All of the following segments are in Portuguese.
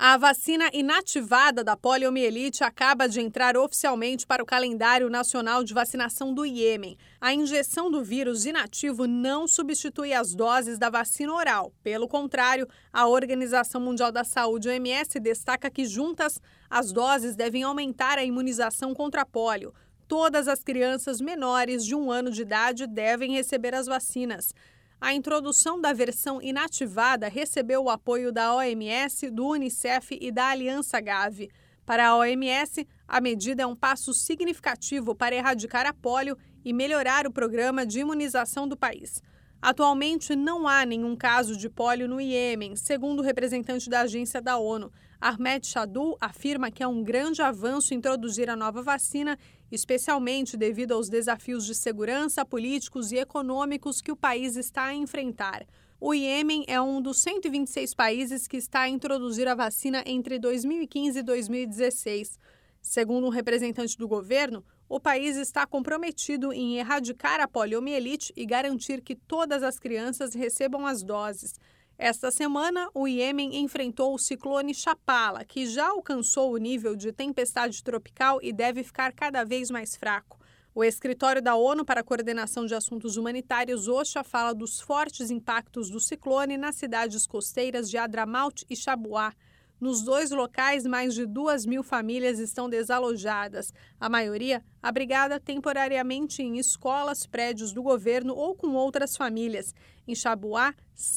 A vacina inativada da poliomielite acaba de entrar oficialmente para o calendário nacional de vacinação do Iêmen. A injeção do vírus inativo não substitui as doses da vacina oral. Pelo contrário, a Organização Mundial da Saúde, OMS, destaca que juntas as doses devem aumentar a imunização contra a polio. Todas as crianças menores de 1 ano de idade devem receber as vacinas. A introdução da versão inativada recebeu o apoio da OMS, do Unicef e da Aliança Gavi. Para a OMS, a medida é um passo significativo para erradicar a polio e melhorar o programa de imunização do país. Atualmente, não há nenhum caso de polio no Iêmen, segundo o representante da agência da ONU. Ahmed Shadul afirma que é um grande avanço introduzir a nova vacina, especialmente devido aos desafios de segurança, políticos e econômicos que o país está a enfrentar. O Iêmen é um dos 126 países que está a introduzir a vacina entre 2015 e 2016. Segundo um representante do governo, o país está comprometido em erradicar a poliomielite e garantir que todas as crianças recebam as doses. Esta semana, o Iêmen enfrentou o ciclone Chapala, que já alcançou o nível de tempestade tropical e deve ficar cada vez mais fraco. O Escritório da ONU para a Coordenação de Assuntos Humanitários, OCHA, fala dos fortes impactos do ciclone nas cidades costeiras de Hadramaut e Shabwa. Nos dois locais, mais de 2.000 famílias estão desalojadas, a maioria abrigada temporariamente em escolas, prédios do governo ou com outras famílias. Em Shabwa,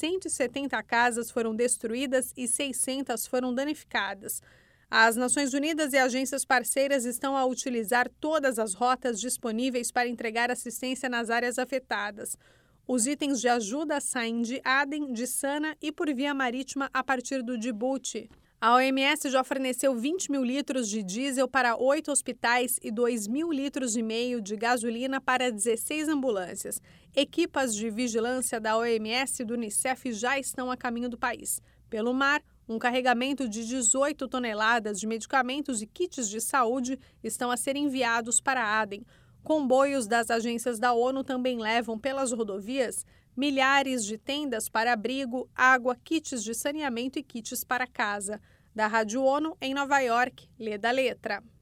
170 casas foram destruídas e 600 foram danificadas. As Nações Unidas e agências parceiras estão a utilizar todas as rotas disponíveis para entregar assistência nas áreas afetadas. Os itens de ajuda saem de Aden, de Sana e por via marítima a partir do Djibouti. A OMS já forneceu 20 mil litros de diesel para 8 hospitais e 2,5 litros de gasolina para 16 ambulâncias. Equipas de vigilância da OMS e do Unicef já estão a caminho do país. Pelo mar, um carregamento de 18 toneladas de medicamentos e kits de saúde estão a ser enviados para Aden. Comboios das agências da ONU também levam pelas rodovias milhares de tendas para abrigo, água, kits de saneamento e kits para casa. Da Rádio ONU, em Nova York, Leda Letra.